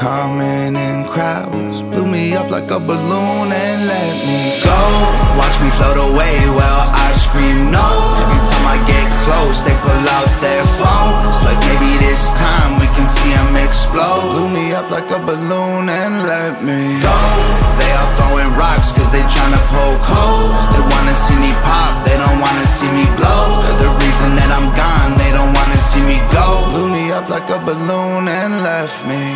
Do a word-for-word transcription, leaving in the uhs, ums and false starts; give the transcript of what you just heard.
coming in crowds, blew me up like a balloon and let me go. Watch me float away while I scream no. Every time I get close, they pull out their phones, like maybe this time we can see them explode. Blew me up like a balloon and let me